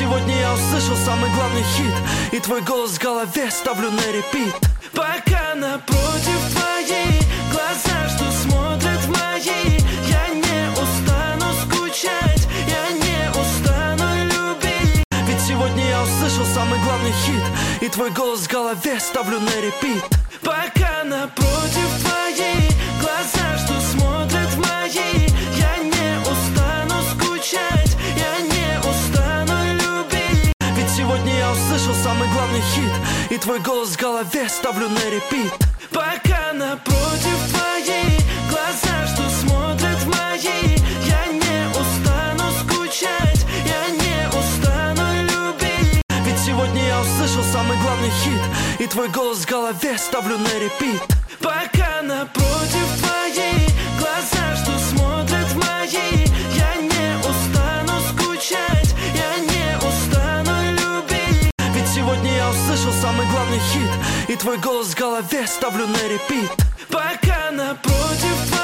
сегодня я услышал самый главный хит, и твой голос в голове ставлю на репит. Пока напротив твои глаза, что смотрят в мои, я не устану скучать, я не устану любить. Ведь сегодня я услышал самый главный хит, и твой голос в голове ставлю на репит. Пока напротив твои глаза, что смотрят в мои, я не устану скучать, я не устану любить. Ведь сегодня я услышал самый главный хит, и твой голос в голове ставлю на репит. Пока напротив твои глаза, что смотрят в мои, я не устану скучать, я не устану любить. Ведь сегодня я услышал самый главный хит, и твой голос в голове ставлю на репит. Пока напротив твои глаза, что смотрят в мои, я не устану скучать, я не устану любить. Ведь сегодня я услышал самый главный хит, и твой голос в голове ставлю на репит. Пока напротив твои